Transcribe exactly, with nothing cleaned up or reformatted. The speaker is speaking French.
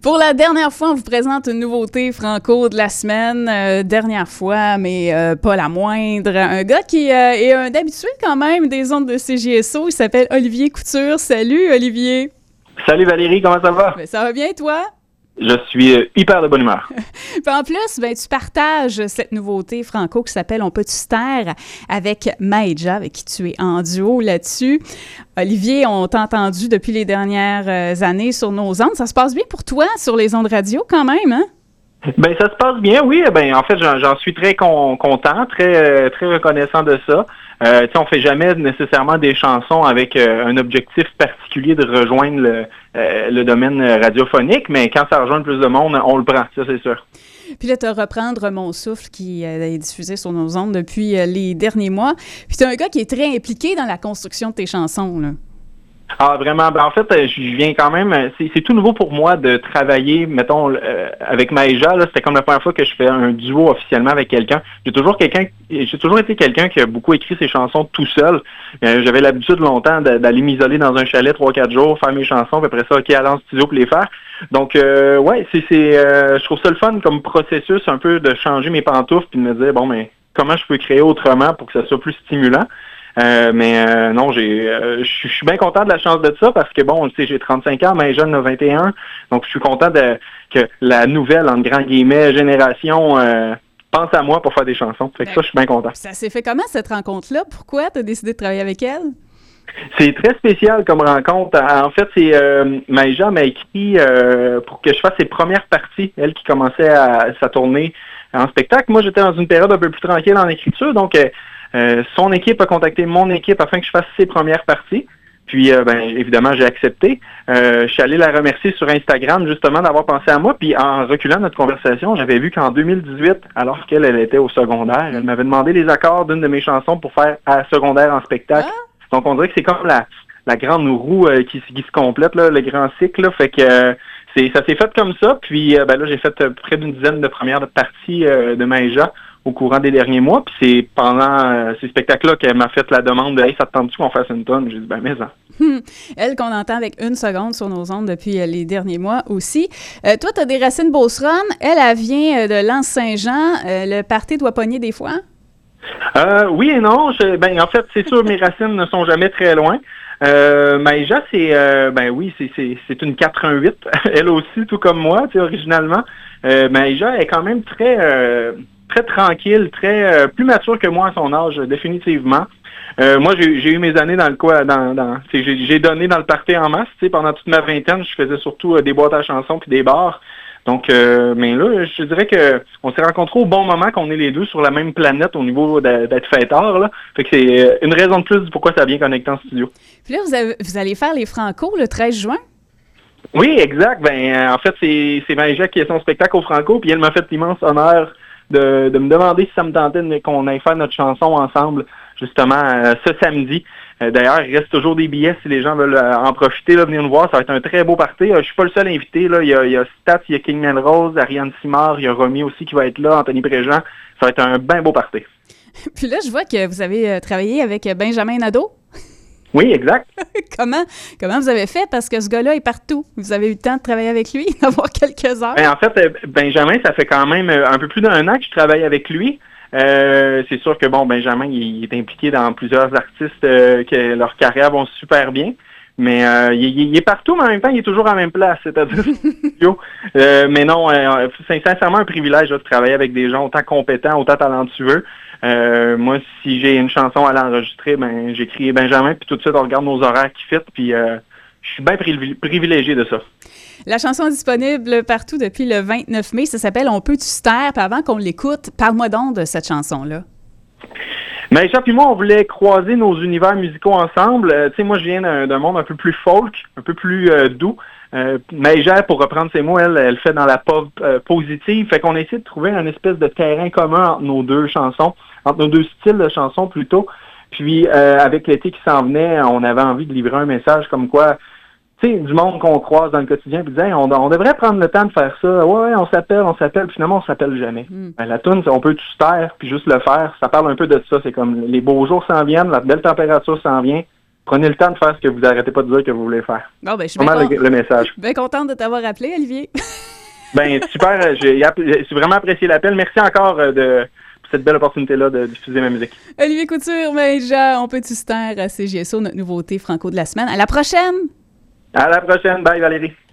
Pour la dernière fois, on vous présente une nouveauté franco de la semaine. Euh, dernière fois, mais euh, pas la moindre. Un gars qui euh, est un habitué quand même des ondes de C J S O. Il s'appelle Olivier Couture. Salut, Olivier. Salut Valérie, comment ça va? Ben, ça va bien, toi? Je suis euh, hyper de bonne humeur. Puis en plus, ben, tu partages cette nouveauté franco qui s'appelle On peut-tu se taire avec Maïja, avec qui tu es en duo là-dessus. Olivier, on t'a entendu depuis les dernières euh, années sur nos ondes. Ça se passe bien pour toi sur les ondes radio quand même, hein? Ben ça se passe bien, oui. Ben en fait, j'en, j'en suis très con, content, très très reconnaissant de ça. Euh, tu sais, on fait jamais nécessairement des chansons avec euh, un objectif particulier de rejoindre le, euh, le domaine radiophonique, mais quand ça rejoint plus de monde, on le prend, ça c'est sûr. Puis là, tu as Reprendre mon souffle qui euh, est diffusé sur nos ondes depuis euh, les derniers mois. Puis tu es un gars qui est très impliqué dans la construction de tes chansons, là. Ah, vraiment. Ben, en fait, je viens quand même... C'est, c'est tout nouveau pour moi de travailler, mettons, euh, avec Maïja. Là, c'était comme la première fois que je fais un duo officiellement avec quelqu'un. J'ai toujours quelqu'un, j'ai toujours été quelqu'un qui a beaucoup écrit ses chansons tout seul. Euh, j'avais l'habitude longtemps d'aller m'isoler dans un chalet trois quatre jours, faire mes chansons, puis après ça, OK, aller en studio pour les faire. Donc, euh, ouais, c'est, c'est, euh, je trouve ça le fun comme processus un peu de changer mes pantoufles puis de me dire, bon, mais comment je peux créer autrement pour que ça soit plus stimulant? Euh, mais euh, non, j'ai, euh, je suis bien content de la chance de ça parce que bon, tu sais, j'ai trente-cinq ans, mais jeune a vingt et un, donc je suis content de que la nouvelle, en grand guillemets, génération euh, pense à moi pour faire des chansons. Fait que ben, ça, je suis bien content. Ça s'est fait comment cette rencontre-là? Pourquoi tu as décidé de travailler avec elle? C'est très spécial comme rencontre. En fait, c'est euh, Maïja m'a écrit euh, pour que je fasse ses premières parties, elle qui commençait à sa tournée en spectacle. Moi, j'étais dans une période un peu plus tranquille en écriture, donc euh, Euh, son équipe a contacté mon équipe afin que je fasse ses premières parties. Puis, euh, ben, évidemment, j'ai accepté. Euh, je suis allé la remercier sur Instagram, justement, d'avoir pensé à moi. Puis, en reculant notre conversation, j'avais vu qu'en deux mille dix-huit, alors qu'elle elle était au secondaire, elle m'avait demandé les accords d'une de mes chansons pour faire à secondaire en spectacle. Ah. Donc, on dirait que c'est comme la, la grande roue euh, qui, qui se complète, là, le grand cycle. Là, fait que euh, c'est, ça s'est fait comme ça. Puis, euh, ben là, j'ai fait euh, près d'une dizaine de premières parties euh, de Maïja au courant des derniers mois, puis c'est pendant euh, ces spectacles-là qu'elle m'a fait la demande de « Hey, ça te tente-tu qu'on fasse une tonne? » J'ai dit « Ben, mais ça. Hum. Elle qu'on entend avec une seconde sur nos ondes depuis euh, les derniers mois aussi. Euh, toi, tu as des racines beauceronnes. Elle, elle vient euh, de L'Anse-Saint-Jean. Euh, le party doit pogner des fois? Euh, oui et non. Je, ben, en fait, c'est sûr, mes racines ne sont jamais très loin. Euh, Maïja, c'est, euh, ben oui, c'est, c'est, c'est une quatre-vingt-huit. Elle aussi, tout comme moi, tu sais, originalement. Euh, Maïja est quand même très... Euh, très tranquille, très euh, plus mature que moi à son âge, définitivement. Euh, moi, j'ai, j'ai eu mes années dans le quoi, dans, dans j'ai, j'ai donné dans le party en masse, tu sais, pendant toute ma vingtaine, je faisais surtout euh, des boîtes à chansons puis des bars. Donc, euh, mais là, je dirais que on s'est rencontrés au bon moment, qu'on est les deux sur la même planète au niveau de, d'être fêteurs, là. Fait que c'est une raison de plus du pourquoi ça a bien connecté en studio. Puis là, vous, avez, vous allez faire les Franco le treize juin? Oui, exact. Ben, euh, en fait, c'est, c'est Maïja qui a son spectacle au Franco, puis elle m'a fait l'immense honneur De, de me demander si ça me tentait de, qu'on aille faire notre chanson ensemble, justement, euh, ce samedi. Euh, d'ailleurs, il reste toujours des billets si les gens veulent euh, en profiter, là, venir nous voir. Ça va être un très beau party. Euh, je suis pas le seul invité. Là. Il y a, il y a Stats, il y a Kingman Rose, Ariane Simard, il y a Romy aussi qui va être là, Anthony Préjean. Ça va être un bien beau party. Puis là, je vois que vous avez euh, travaillé avec Benjamin Nadeau. Oui, exact. comment, comment vous avez fait? Parce que ce gars-là est partout. Vous avez eu le temps de travailler avec lui, d'avoir quelques heures? Ben, en fait, Benjamin, ça fait quand même un peu plus d'un an que je travaille avec lui. Euh, c'est sûr que, bon, Benjamin, il est impliqué dans plusieurs artistes euh, que leurs carrières vont super bien. Mais euh, il, il est partout, mais en même temps, il est toujours à la même place, c'est-à-dire euh, mais non, euh, c'est sincèrement un privilège là, de travailler avec des gens autant compétents, autant talentueux. Euh, moi, si j'ai une chanson à l'enregistrer, ben j'écris Benjamin, puis tout de suite, on regarde nos horaires qui fit, puis euh, je suis bien privilégié de ça. La chanson est disponible partout depuis le vingt-neuf mai. Ça s'appelle « On peut-tu se taire ». Puis avant qu'on l'écoute, parle-moi donc de cette chanson-là. Maïja puis moi, on voulait croiser nos univers musicaux ensemble. Euh, tu sais, moi, je viens d'un, d'un monde un peu plus folk, un peu plus euh, doux. Euh, Maïja, pour reprendre ses mots, elle, elle fait dans la pop euh, positive. Fait qu'on a essayé de trouver un espèce de terrain commun entre nos deux chansons, entre nos deux styles de chansons plutôt. Puis, euh, avec l'été qui s'en venait, on avait envie de livrer un message comme quoi, tu sais, du monde qu'on croise dans le quotidien, puis dire, hey, on, on devrait prendre le temps de faire ça. Ouais, ouais, on s'appelle, on s'appelle, puis finalement, on s'appelle jamais. Mm. Ben, la toune, on peut tout se taire, puis juste le faire. Ça parle un peu de ça. C'est comme, les beaux jours s'en viennent, la belle température s'en vient. Prenez le temps de faire ce que vous n'arrêtez pas de dire que vous voulez faire. Bon, ben, je suis bien bien le, le message. Bien contente de t'avoir appelé, Olivier. Ben super, j'ai, j'ai vraiment apprécié l'appel. Merci encore de pour cette belle opportunité-là de diffuser ma musique. Olivier Couture, Maïja, on peut-tu se taire à C G S O, notre nouveauté franco de la semaine. À la prochaine! À la prochaine. Bye Valérie.